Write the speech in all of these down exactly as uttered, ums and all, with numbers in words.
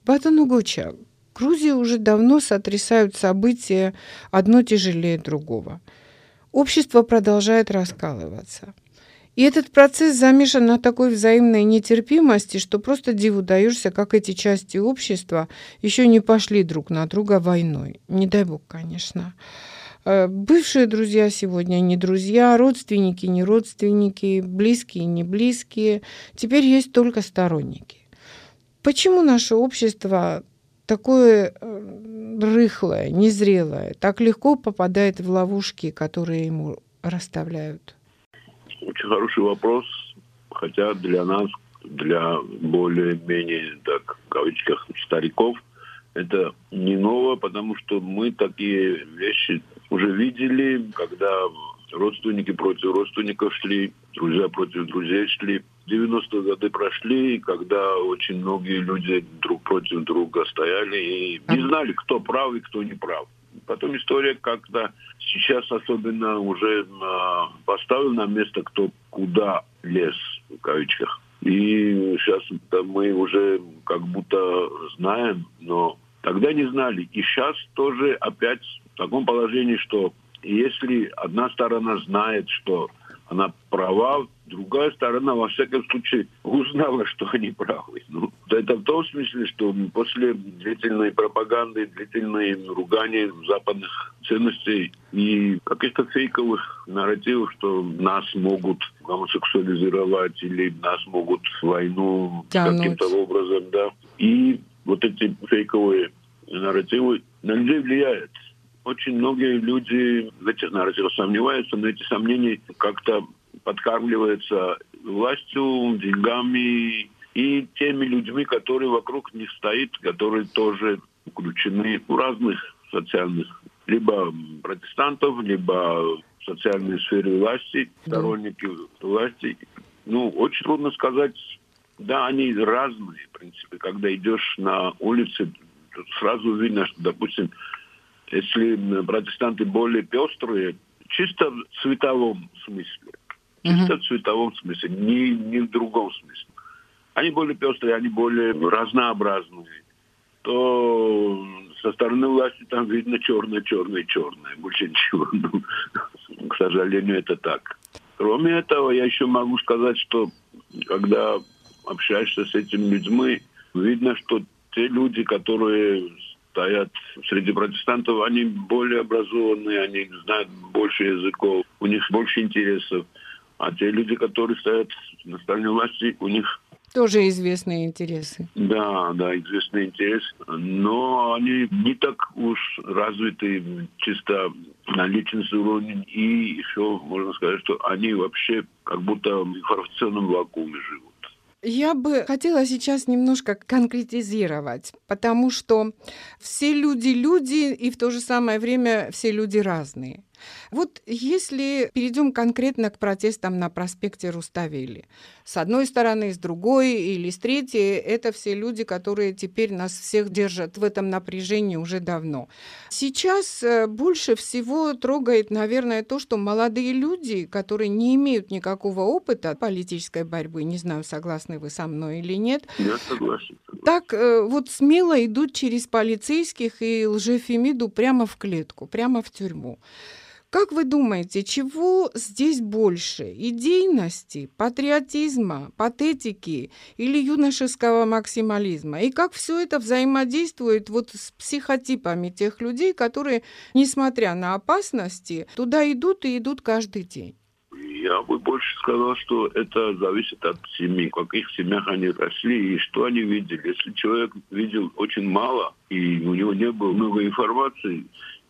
Батон Угуча, Грузию уже давно сотрясают события, одно тяжелее другого. Общество продолжает раскалываться. И этот процесс замешан на такой взаимной нетерпимости, что просто диву даешься, как эти части общества еще не пошли друг на друга войной. Не дай бог, конечно. Э, Бывшие друзья сегодня не друзья, родственники не родственники, близкие не близкие. Теперь есть только сторонники. Почему наше общество такое э, рыхлое, незрелое, так легко попадает в ловушки, которые ему расставляют? Очень хороший вопрос, хотя для нас, для более-менее, так, в кавычках, стариков, это не ново, потому что мы такие вещи уже видели, когда родственники против родственников шли, друзья против друзей шли. девяностые годы прошли, когда очень многие люди друг против друга стояли и не знали, кто прав и кто не прав. Потом история как-то сейчас особенно уже э, поставил на место, кто куда лез, в кавычках. И сейчас мы уже как будто знаем, но тогда не знали. И сейчас тоже опять в таком положении, что если одна сторона знает, что она права, другая сторона, во всяком случае, узнала, что они правы. Ну, это в том смысле, что после длительной пропаганды, длительной ругания западных ценностей и каких-то фейковых нарративов, что нас могут гомосексуализировать или нас могут в войну Тянуть. каким-то образом, да. И вот эти фейковые нарративы на людей влияют. Очень многие люди в этих нарративах сомневаются, но эти сомнения как-то подкармливаются властью, деньгами и теми людьми, которые вокруг них стоят, которые тоже включены в разных социальных, либо протестантов, либо в социальной сфере власти, сторонники власти. Ну, очень трудно сказать, да, они разные, в принципе. Когда идешь на улице, сразу видно, что, допустим, если протестанты более пестрые, чисто в цветовом смысле, чисто Мгм. в цветовом смысле, не, не в другом смысле. Они более пестрые, они более разнообразные. То со стороны власти там видно черное, черное, черное. Больше ничего. Ну, к сожалению, это так. Кроме этого, я еще могу сказать, что когда общаешься с этими людьми, видно, что те люди, которые стоят среди протестантов, они более образованные, они знают больше языков, у них больше интересов. А те люди, которые стоят на стороне власти, у них, Тоже известные интересы. да, да, известный интерес, но они не так уж развиты чисто на личностном уровне. И еще можно сказать, что они вообще как будто в информационном вакууме живут. Я бы хотела сейчас немножко конкретизировать, потому что все люди люди, и в то же самое время все люди разные. Вот если перейдем конкретно к протестам на проспекте Руставели, с одной стороны, с другой или с третьей, это все люди, которые теперь нас всех держат в этом напряжении уже давно. Сейчас э, больше всего трогает, наверное, то, что молодые люди, которые не имеют никакого опыта политической борьбы, не знаю, согласны вы со мной или нет, Я согласен. так э, вот смело идут через полицейских и лжефемиду прямо в клетку, прямо в тюрьму. Как вы думаете, чего здесь больше? Идейности, патриотизма, патетики или юношеского максимализма? И как все это взаимодействует вот с психотипами тех людей, которые, несмотря на опасности, туда идут и идут каждый день? Я бы больше сказал, что это зависит от семьи, в каких семьях они росли и что они видели. Если человек видел очень мало и у него не было много информации,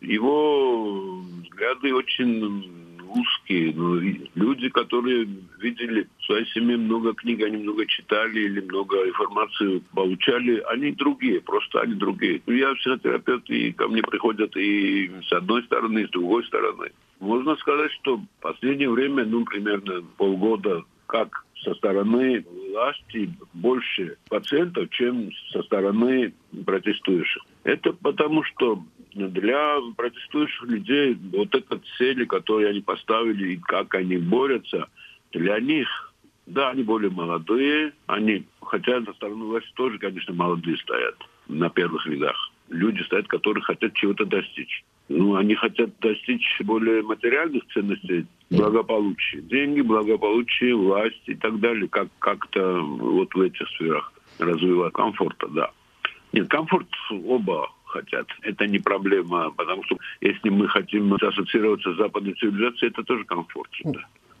его взгляды очень узкие. Но люди, которые видели в своей семье много книг, они много читали или много информации получали, они другие, просто они другие. Я психотерапевт, и ко мне приходят и с одной стороны, и с другой стороны. Можно сказать, что в последнее время, ну, примерно полгода, как со стороны власти больше пациентов, чем со стороны протестующих. Это потому, что для протестующих людей вот эта цель, которую они поставили, и как они борются, для них, да, они более молодые, они, хотя со стороны власти тоже, конечно, молодые стоят. на первых рядах. Люди стоят, которые хотят чего-то достичь. Ну, они хотят достичь более материальных ценностей, благополучия. Деньги, благополучие, власть и так далее. Как, как-то вот в этих сферах развивать комфорта, да. Нет, комфорт оба хотят. Это не проблема, потому что если мы хотим ассоциироваться с западной цивилизацией, это тоже комфорт. Да.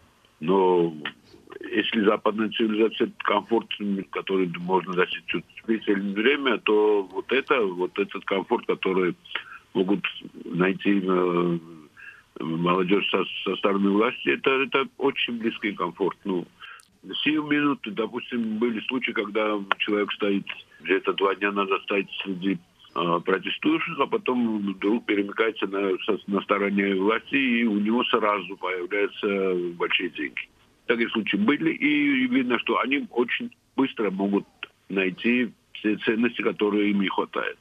Но если западная цивилизация – комфорт, который можно достичь чуть длительное время, то вот это, вот этот комфорт, который могут найти э, молодежь со, со стороны власти, это, это очень близкий комфорт. Ну, в сию минуту, допустим, были случаи, когда человек стоит, где-то два дня надо стоять среди э, протестующих, а потом вдруг перемыкается на, на стороне власти, и у него сразу появляются большие деньги. Такие случаи были, и видно, что они очень быстро могут найти все ценности, которые им не хватает.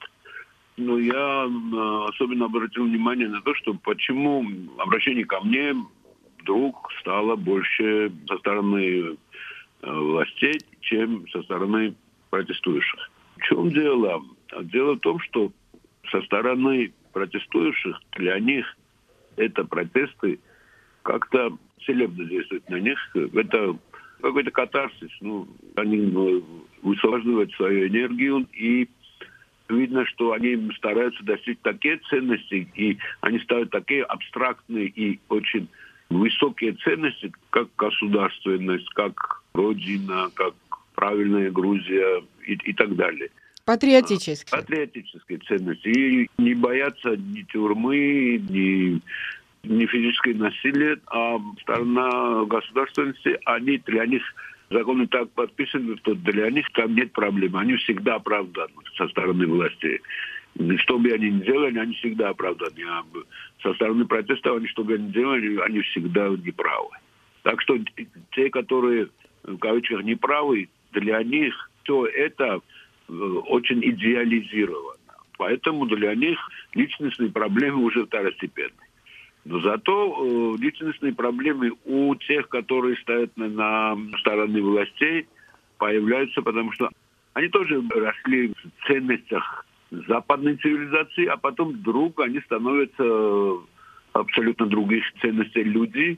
Но я особенно обратил внимание на то, что почему обращение ко мне вдруг стало больше со стороны властей, чем со стороны протестующих. В чем дело? Дело в том, что со стороны протестующих для них это протесты как-то целебно действуют на них. Это какой-то катарсис. Ну, они высвобождают свою энергию, и видно, что они стараются достичь такие ценности, и они ставят такие абстрактные и очень высокие ценности, как государственность, как Родина, как правильная Грузия и, и так далее. Патриотические. Патриотические ценности. И не боятся ни тюрьмы, ни... не физическое насилие, а сторона государственности, они для них законы так подписаны, что для них там нет проблем. Они всегда оправданы со стороны власти. Что бы они ни делали, они всегда оправданы. А со стороны протеста, они, что бы они ни делали, они всегда неправы. Так что те, которые в кавычках неправы, для них все это очень идеализировано. Поэтому для них личностные проблемы уже второстепенные. Но зато э, личностные проблемы у тех, которые стоят на, на стороне властей, появляются, потому что они тоже росли в ценностях западной цивилизации, а потом вдруг они становятся абсолютно других ценностей люди,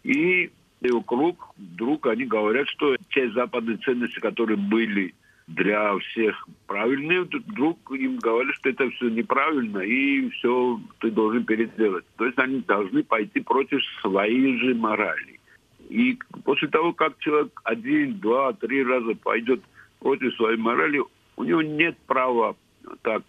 и вокруг вдруг они говорят, что те западные ценности, которые были для всех правильные, вдруг им говорят, что это все неправильно, и все ты должен переделать. То есть они должны пойти против своей же морали. И после того, как человек один, два, три раза пойдет против своей морали, у него нет права так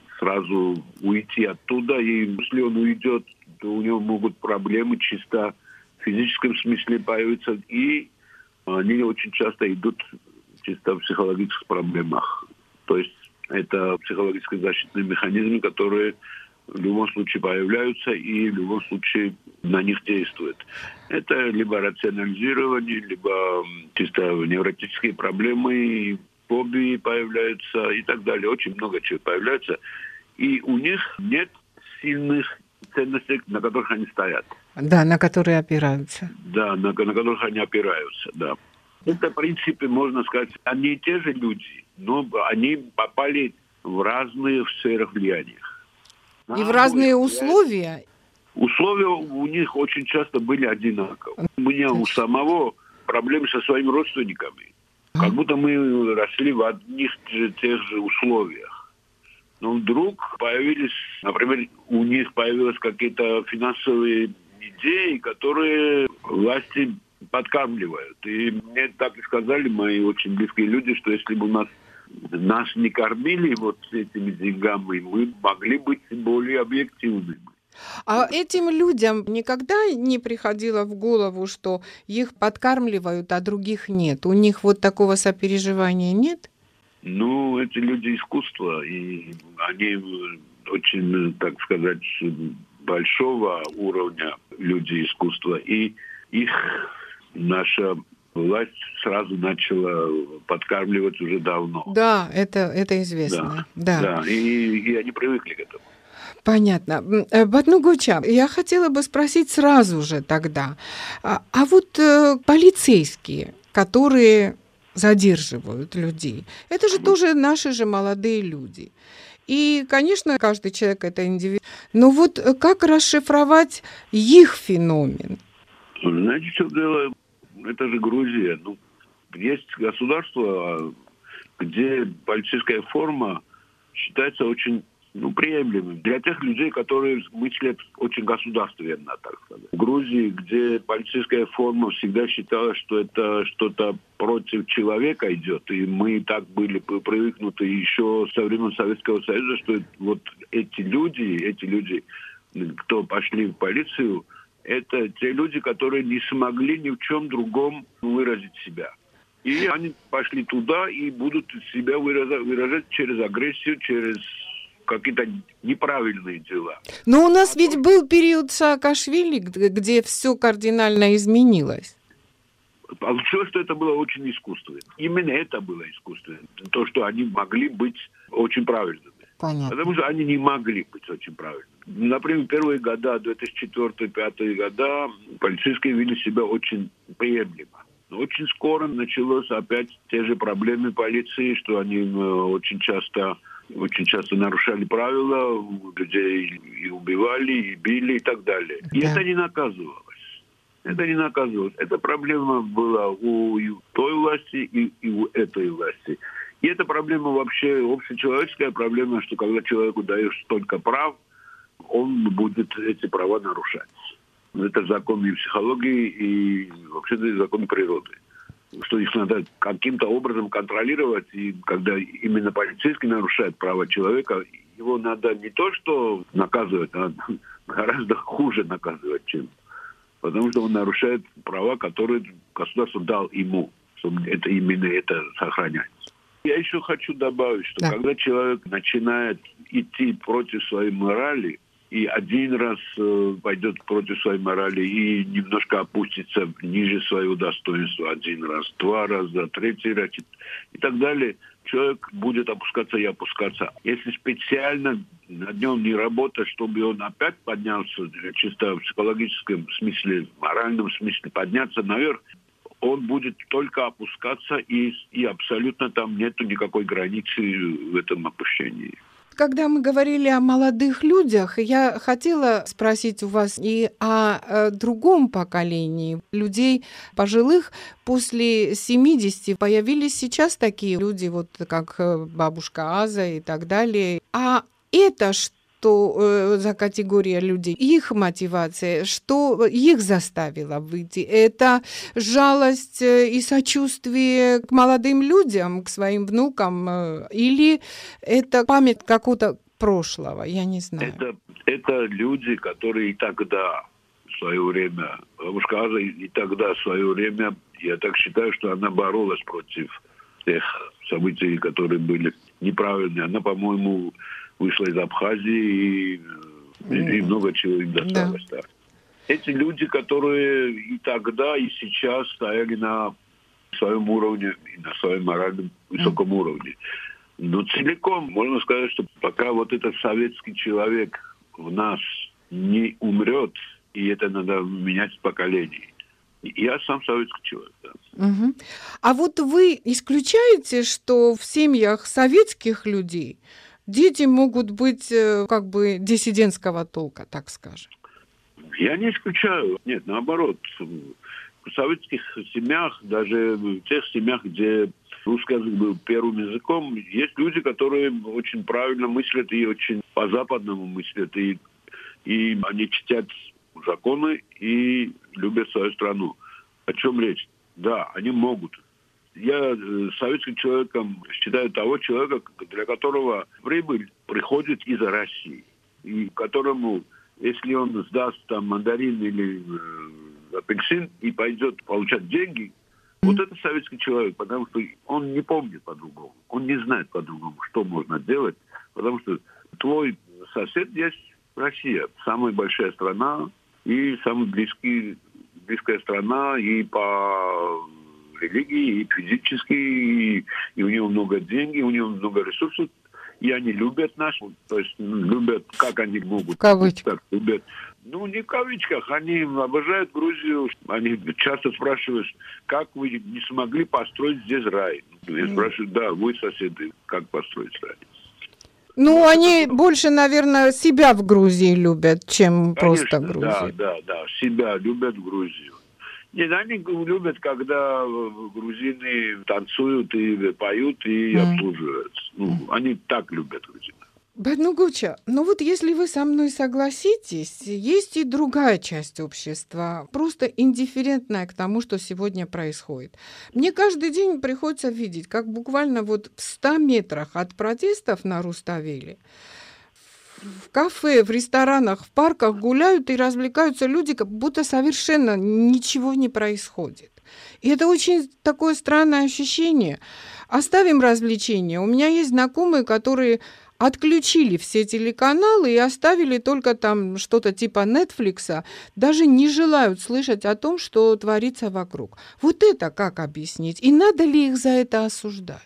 сразу уйти оттуда. И если он уйдет, то у него могут проблемы чисто в физическом смысле появиться. И они очень часто идут чисто в психологических проблемах. То есть это психологические защитные механизмы, которые в любом случае появляются и в любом случае на них действуют. Это либо рационализирование, либо чисто невротические проблемы, фобии появляются и так далее. Очень много чего появляется. И у них нет сильных ценностей, на которых они стоят. Да, на которые опираются. Да, на, на которых они опираются, да. Это, в принципе, можно сказать, они и те же люди, но они попали в разные сферы влияния. И а, в разные условия. Условия у них очень часто были одинаковые. У меня у самого проблемы со своими родственниками. Как будто мы росли в одних и тех же условиях. Но вдруг появились, например, у них появились какие-то финансовые идеи, которые власти подкармливают. И мне так и сказали мои очень близкие люди, что если бы нас, нас не кормили вот этими деньгами, мы могли быть более объективными. А этим людям никогда не приходило в голову, что их подкармливают, а других нет? У них вот такого сопереживания нет? Ну, эти люди искусства, и они очень, так сказать, большого уровня люди искусства, и их наша власть сразу начала подкармливать уже давно. Да, это, это известно. Да, да. да. И, и они привыкли к этому. Понятно. Батнугуча, я хотела бы спросить сразу же тогда, а, а вот э, полицейские, которые задерживают людей. Это же тоже наши же молодые люди. И, конечно, каждый человек – это индивид. Но вот как расшифровать их феномен? Знаете, что дело? Это же Грузия. Ну, есть государство, где полицейская форма считается очень ну, приемлемым для тех людей, которые мыслят очень государственно, так сказать. В Грузии, где полицейская форма всегда считалась, что это что-то против человека идет, и мы так были привыкнуты еще со времен Советского Союза, что вот эти люди, эти люди, кто пошли в полицию, это те люди, которые не смогли ни в чем другом выразить себя. И они пошли туда и будут себя выражать, выражать через агрессию, через какие-то неправильные дела. Но у нас а ведь то... был период Саакашвили, где все кардинально изменилось. Получилось, что это было очень искусственно. Именно это было искусственно. То, что они могли быть очень правильными. Понятно. Потому что они не могли быть очень правильными. Например, первые года, две тысячи четвёртый — две тысячи пятый года, полицейские вели себя очень приемлемо. Но очень скоро началось опять те же проблемы полиции, что они очень часто... очень часто нарушали правила, людей и убивали, и били, и так далее. И да. это не наказывалось. Это не наказывалось. Эта проблема была у той власти и, и у этой власти. И эта проблема вообще общечеловеческая проблема, что когда человеку даешь столько прав, он будет эти права нарушать. Это закон и психологии, и вообще закон природы. Что их надо каким-то образом контролировать, и когда именно полицейский нарушает права человека, его надо не то что наказывать, а гораздо хуже наказывать, чем. Потому что он нарушает права, которые государство дал ему, чтобы это именно это сохраняется. Я еще хочу добавить, что да. когда человек начинает идти против своей морали, и один раз э, пойдет против своей морали и немножко опустится ниже своего достоинства один раз, два раза, третий раз и так далее, человек будет опускаться и опускаться. Если специально над ним не работать, чтобы он опять поднялся, чисто в психологическом смысле, в моральном смысле подняться наверх, он будет только опускаться, и, и абсолютно там нету никакой границы в этом опущении. Когда мы говорили о молодых людях, я хотела спросить у вас и о, о другом поколении людей пожилых. После семидесяти появились сейчас такие люди, вот как бабушка Аза и так далее. А это что? Что э, за категория людей, их мотивация, что их заставило выйти? Это жалость и сочувствие к молодым людям, к своим внукам, э, или это память какого-то прошлого, я не знаю. Это, это люди, которые и тогда, в свое время, бабушка Аза и тогда, в свое время, я так считаю, что она боролась против тех событий, которые были неправильные. Она, по-моему, вышла из Абхазии, и, mm. и много чего им досталось. Да. Да. Эти люди, которые и тогда, и сейчас стояли на своем уровне, и на своем моральном высоком mm. уровне. Но целиком можно сказать, что пока вот этот советский человек в нас не умрет, и это надо менять поколение. Я сам советский человек, да. Угу. А вот вы исключаете, что в семьях советских людей дети могут быть как бы диссидентского толка, так скажем? Я не исключаю. Нет, наоборот. В советских семьях, даже в тех семьях, где русский язык был первым языком, есть люди, которые очень правильно мыслят и очень по-западному мыслят. И, и они чтят законы и любят свою страну. О чем речь? Да, они могут. Я советским человеком считаю того человека, для которого прибыль приходит из России. И которому, если он сдаст там мандарин или э, апельсин и пойдет получать деньги, mm-hmm. вот это советский человек, потому что он не помнит по-другому. Он не знает по-другому, что можно делать. Потому что твой сосед есть Россия, самая большая страна и самая близкий, близкая страна и по религии, и физически, и, и у него много денег, у него много ресурсов. и они любят нас, то есть ну, любят, как они могут. В кавычках. Так, любят. Ну, не в кавычках, они обожают Грузию. Они часто спрашивают, как вы не смогли построить здесь рай? Я спрашиваю, да, вы соседи, как построить рай? Ну, они больше, наверное, себя в Грузии любят, чем Конечно, просто Грузию. Да, да, да, себя любят Грузию. Нет, они любят, когда грузины танцуют и поют и mm. обслуживают. Ну, они так любят грузин. Баднугуча, ну вот если вы со мной согласитесь, есть и другая часть общества, просто индифферентная к тому, что сегодня происходит. Мне каждый день приходится видеть, как буквально вот в ста метрах от протестов на Руставели в кафе, в ресторанах, в парках гуляют и развлекаются люди, как будто совершенно ничего не происходит. И это очень такое странное ощущение. Оставим развлечения. У меня есть знакомые, которые отключили все телеканалы и оставили только там что-то типа Нетфликса, даже не желают слышать о том, что творится вокруг. Вот это как объяснить? И надо ли их за это осуждать?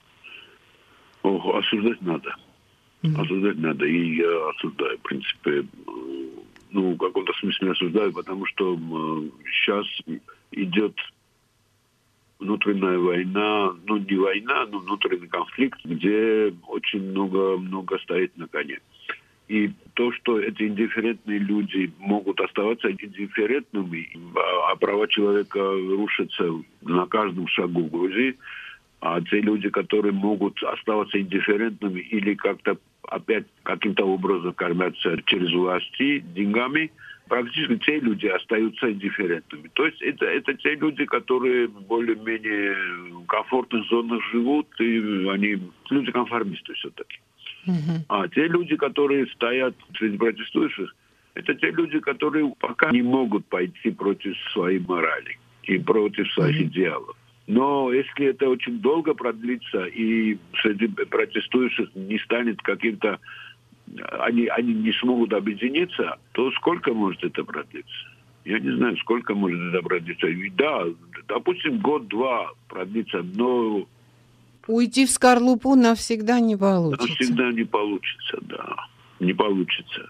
Ох, осуждать надо. Mm-hmm. Осуждать надо, и я осуждаю, в принципе, ну, в каком-то смысле осуждаю, потому что сейчас идет внутренняя война, ну, не война, но внутренний конфликт, где очень много, много стоит на коне. И то, что эти индифферентные люди могут оставаться индифферентными, а права человека рушатся на каждом шагу в Грузии, а те люди, которые могут оставаться индифферентными или как-то опять каким-то образом кормятся через власти деньгами, практически те люди остаются индифферентными. То есть это, это те люди, которые более-менее в комфортных зонах живут, и они люди-конформисты все-таки. Uh-huh. А те люди, которые стоят среди протестующих, это те люди, которые пока не могут пойти против своей морали и против своих uh-huh. идеалов. Но если это очень долго продлится и среди протестующих не станет каким-то, они, они не смогут объединиться, то сколько может это продлиться? Я не знаю, сколько может это продлиться. И да, допустим, год-два продлится, но... Уйти в скорлупу навсегда не получится. Навсегда не получится, да. Не получится.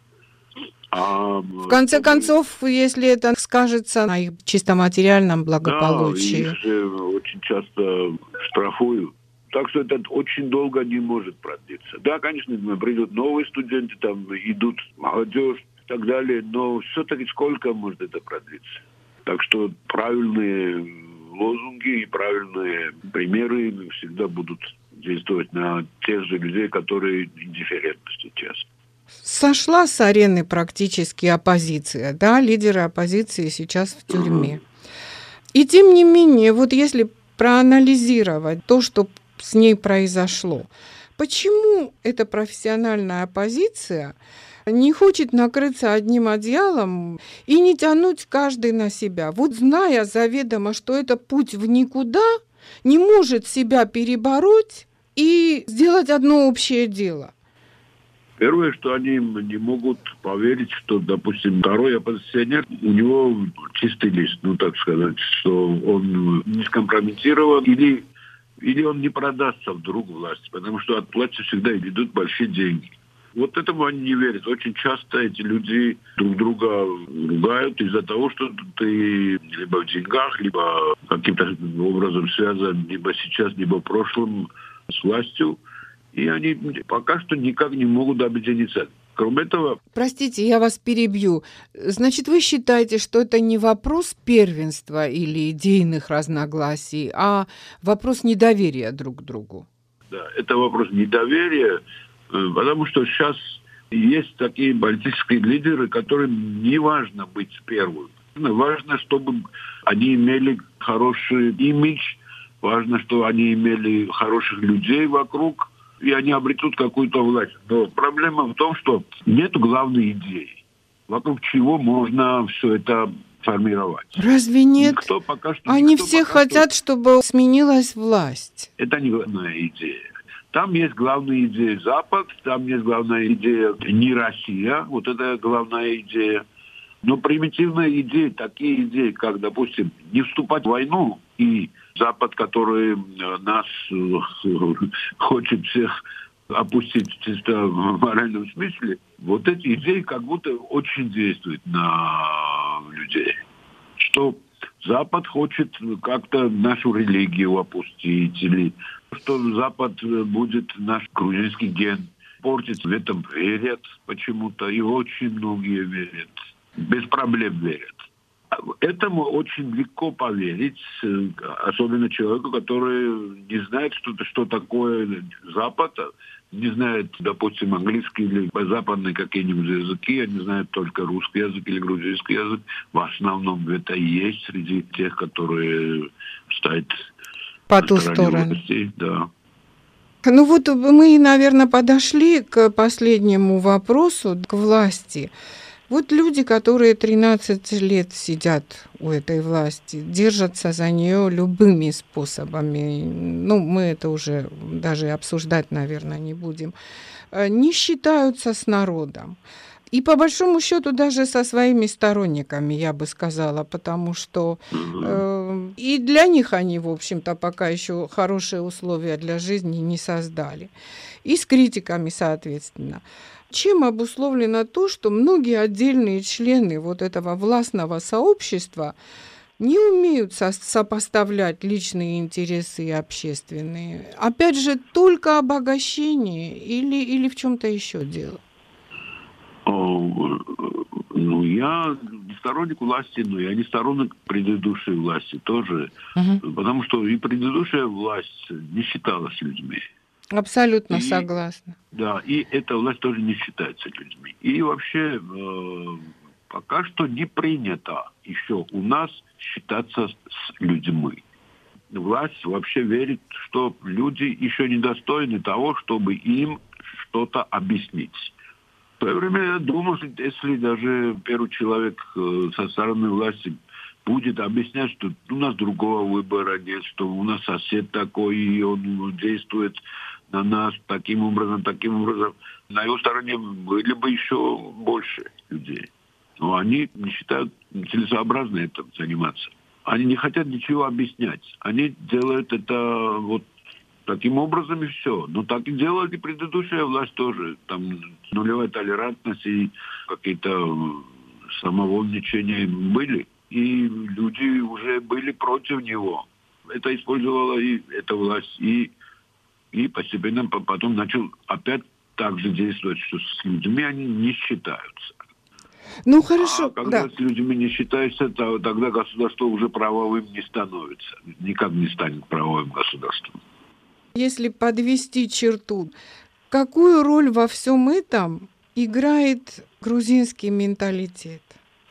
А, в конце концов, если это скажется на их чисто материальном благополучии. Да, их же очень часто штрафуют. Так что это очень долго не может продлиться. Да, конечно, придут новые студенты, там идут молодежь и так далее, но все-таки сколько может это продлиться? Так что правильные лозунги и правильные примеры всегда будут действовать на тех же людей, которые индифферентны сейчас. Сошла с арены практически оппозиция, да, лидеры оппозиции сейчас в тюрьме. И тем не менее, вот если проанализировать то, что с ней произошло, почему эта профессиональная оппозиция не хочет накрыться одним одеялом и не тянуть каждый на себя? Вот зная заведомо, что это путь в никуда, не может себя перебороть и сделать одно общее дело. Первое, что они не могут поверить, что, допустим, второй оппозиционер, у него чистый лист, ну, так сказать, что он не скомпрометирован, или, или он не продастся вдруг власти, потому что от власти всегда идут большие деньги. Вот этому они не верят. Очень часто эти люди друг друга ругают из-за того, что ты либо в деньгах, либо каким-то образом связан либо сейчас, либо в прошлом с властью. И они пока что никак не могут объединиться. Кроме этого... Простите, я вас перебью. Значит, вы считаете, что это не вопрос первенства или идейных разногласий, а вопрос недоверия друг к другу? Да, это вопрос недоверия, потому что сейчас есть такие политические лидеры, которым не важно быть первым. Важно, чтобы они имели хороший имидж, важно, чтобы они имели хороших людей вокруг, и они обретут какую-то власть. Но проблема в том, что нет главной идеи, вокруг чего можно все это формировать. Разве нет? Никто пока что, они никто все пока хотят, что... чтобы сменилась власть. Это не главная идея. Там есть главная идея Запад, там есть главная идея не Россия, вот это главная идея. Но примитивные идеи, такие идеи, как, допустим, не вступать в войну, и Запад, который нас хочет всех опустить чисто в моральном смысле, вот эти идеи как будто очень действуют на людей. Что Запад хочет как-то нашу религию опустить, или что Запад будет наш грузинский ген портить. В этом верят почему-то, и очень многие верят. Без проблем верят. Этому очень легко поверить, особенно человеку, который не знает, что, что такое Запад, не знает, допустим, английский или западные какие-нибудь языки, они знают только русский язык или грузинский язык. В основном это и есть среди тех, которые стоят по ту сторону власти, да. Ну вот мы, наверное, подошли к последнему вопросу, к власти. Вот люди, которые тринадцать лет сидят у этой власти, держатся за нее любыми способами, ну, мы это уже даже обсуждать, наверное, не будем, не считаются с народом. И по большому счету даже со своими сторонниками, я бы сказала, потому что э, и для них они, в общем-то, пока еще хорошие условия для жизни не создали. И с критиками, соответственно. Чем обусловлено то, что многие отдельные члены вот этого властного сообщества не умеют со- сопоставлять личные интересы и общественные? Опять же, только обогащение или, или в чем-то еще дело? Ну, я не сторонник власти, но я не сторонник предыдущей власти тоже. Uh-huh. Потому что и предыдущая власть не считалась людьми. Абсолютно и, согласна. Да, и эта власть тоже не считается людьми. И вообще э, пока что не принято еще у нас считаться с людьми. Власть вообще верит, что люди еще недостойны того, чтобы им что-то объяснить. В свое время я думал, что если даже первый человек э, со стороны власти будет объяснять, что у нас другого выбора нет, что у нас сосед такой, и он действует на нас таким образом, таким образом, на его стороне были бы еще больше людей. Но они не считают целесообразно этим заниматься. Они не хотят ничего объяснять. Они делают это вот таким образом и все. Но так и делали предыдущая власть тоже. Там нулевая толерантность и какие-то самовольничания были. И люди уже были против него. Это использовала и эта власть. И, и постепенно потом начал опять так же действовать, что с людьми они не считаются. Ну, хорошо, а когда да. с людьми не считаются, то тогда государство уже правовым не становится. Никак не станет правовым государством. Если подвести черту, какую роль во всем этом играет грузинский менталитет?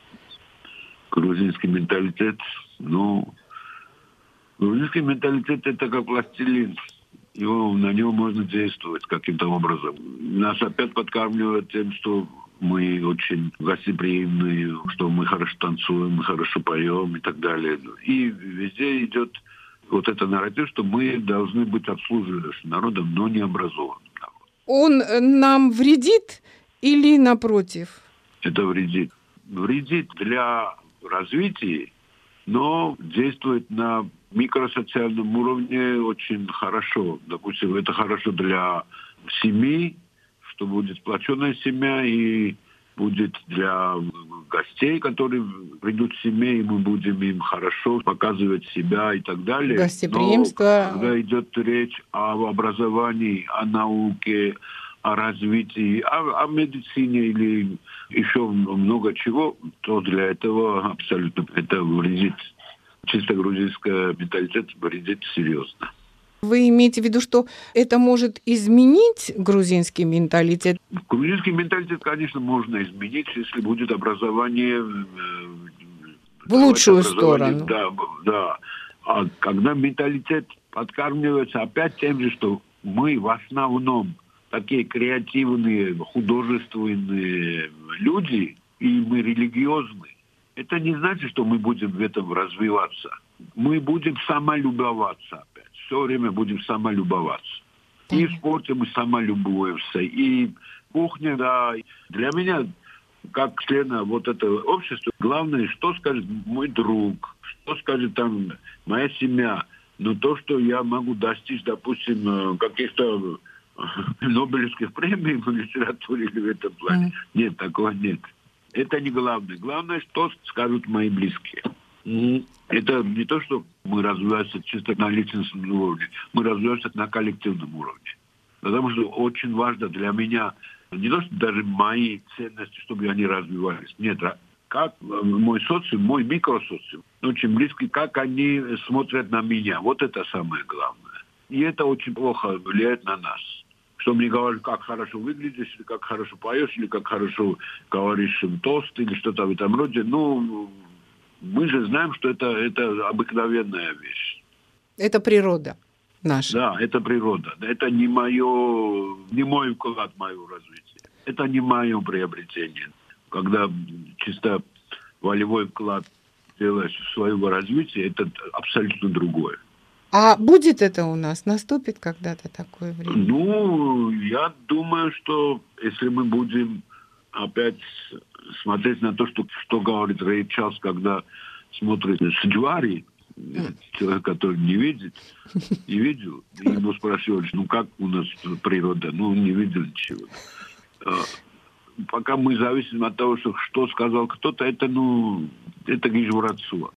Грузинский менталитет, ну, грузинский менталитет это как пластилин. Его, на него можно действовать каким-то образом. Нас опять подкармливают тем, что мы очень гостеприимные, что мы хорошо танцуем, мы хорошо поем и так далее. И везде идет вот это нарратив, что мы должны быть обслуживающим народом, но не образованным. Он нам вредит или напротив? Это вредит. Вредит для развития, но действует на микросоциальном уровне очень хорошо. Допустим, это хорошо для семьи, что будет сплоченная семья, и будет для гостей, которые придут в семью, и мы будем им хорошо показывать себя и так далее. Гостеприимство. Но когда идет речь об образовании, о науке, о развитии, о, о медицине или еще много чего, то для этого абсолютно это вредит. Чисто грузинский менталитет вредит серьезно. Вы имеете в виду, что это может изменить грузинский менталитет? Грузинский менталитет, конечно, можно изменить, если будет образование... В лучшую сторону. Да, да. А когда менталитет подкармливается опять тем же, что мы в основном такие креативные, художественные люди, и мы религиозные, это не значит, что мы будем в этом развиваться. Мы будем самолюбоваться опять. Все время будем самолюбоваться. И в спорте мы самолюбуемся. И кухня, да. Для меня, как члена вот этого общества, главное, что скажет мой друг, что скажет там моя семья. Но то, что я могу достичь, допустим, каких-то Нобелевских премий в литературе или в этом плане. Mm. Нет, такого нет. Это не главное. Главное, что скажут мои близкие. Mm. Это не то, что мы развиваемся чисто на личностном уровне. Мы развиваемся на коллективном уровне. Потому что очень важно для меня не то, что даже мои ценности, чтобы они развивались. Нет, как мой социум, мой микросоциум, очень близкий, как они смотрят на меня. Вот это самое главное. И это очень плохо влияет на нас. Что мне говорят, как хорошо выглядишь, или как хорошо поешь, или как хорошо говоришь тост, или что-то в этом роде. Ну, мы же знаем, что это, это обыкновенная вещь. Это природа наша. Да, это природа. Это не, мое, не мой вклад в мое развитие. Это не мое приобретение. Когда чисто волевой вклад делаешь в своего развития, это абсолютно другое. А будет это у нас? Наступит когда-то такое время? Ну, я думаю, что если мы будем опять смотреть на то, что, что говорит Рэй Чарльз, когда смотрит с Джвари, mm. человек, который не видит, не видел, и ему спрашивали, ну как у нас природа, ну не видел ничего. Пока мы зависим от того, что, что сказал кто-то, это, ну, это гижурацуа.